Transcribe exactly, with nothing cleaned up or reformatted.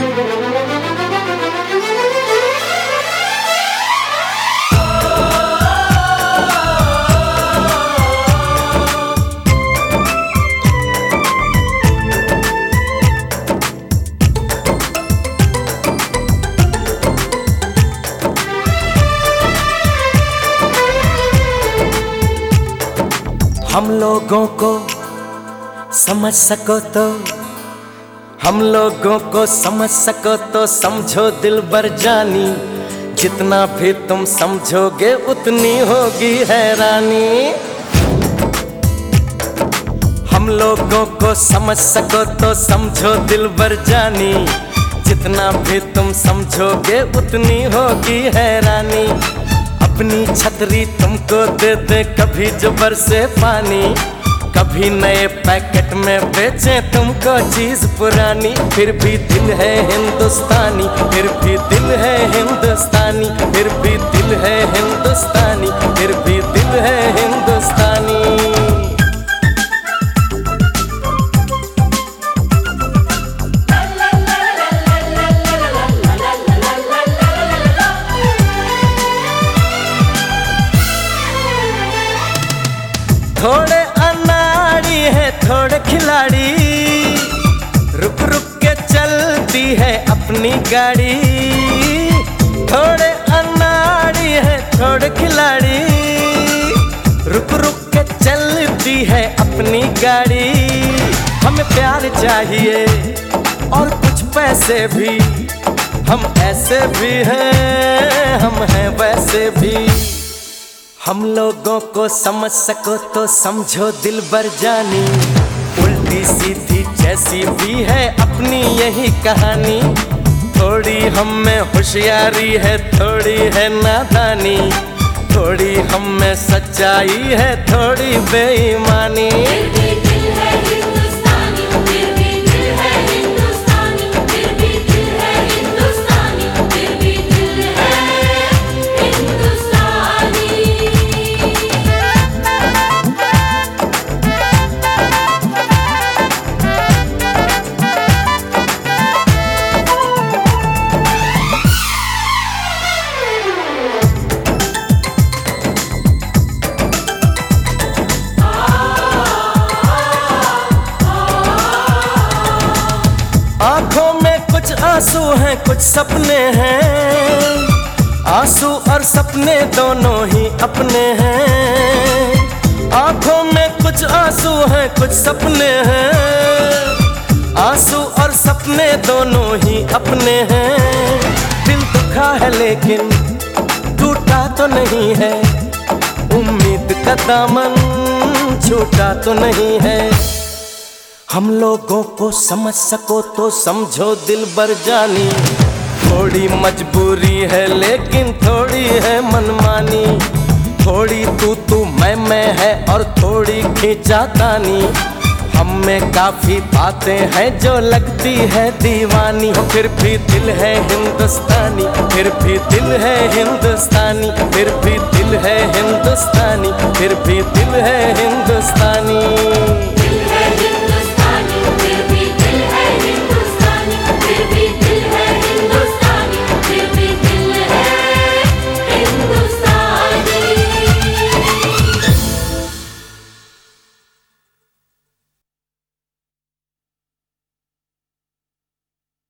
हम लोगों को समझ सको तो हम लोगों को समझ सको तो समझो दिलबर जानी, जितना भी तुम समझोगे उतनी होगी हैरानी। हम लोगों को समझ सको तो समझो दिलबर जानी, जितना भी तुम समझोगे उतनी होगी हैरानी। अपनी छतरी तुमको दे दे कभी जो बरसे पानी, कभी नए पैकेट में बेचे तुमको चीज पुरानी। फिर भी दिल है हिंदुस्तानी, फिर भी दिल है हिंदुस्तानी, फिर भी दिल है हिंदुस्तानी, फिर भी दिल है हिंदुस्तानी। थोड़े अनाड़ी है थोड़े खिलाड़ी, रुक रुक के चलती है अपनी गाड़ी। थोड़े अनाड़ी है थोड़े खिलाड़ी, रुक रुक के चलती है अपनी गाड़ी। हमें प्यार चाहिए और कुछ पैसे भी, हम ऐसे भी हैं हम हैं वैसे भी। हम लोगों को समझ सको तो समझो दिलबर जानी, उल्टी सीधी जैसी भी है अपनी यही कहानी। थोड़ी हम में होशियारी है थोड़ी है नादानी, थोड़ी हम में सच्चाई है थोड़ी बेईमानी। आंखों में कुछ आंसू हैं कुछ सपने हैं, आंसू और सपने दोनों ही अपने हैं। आंखों में कुछ आंसू हैं कुछ सपने हैं, आंसू और सपने दोनों ही अपने हैं। दिल दुखा है लेकिन टूटा तो नहीं है, उम्मीद का दामन छूटा तो नहीं है। हम लोगों को समझ सको तो समझो दिलबर जानी, थोड़ी मजबूरी है लेकिन थोड़ी है मनमानी। थोड़ी तू तू मैं मैं है और थोड़ी खींचातानी, हम में काफी बातें हैं जो लगती है दीवानी। फिर भी दिल है हिंदुस्तानी, फिर भी दिल है हिंदुस्तानी, फिर भी दिल है हिंदुस्तानी, फिर भी दिल है हिंदुस्तानी।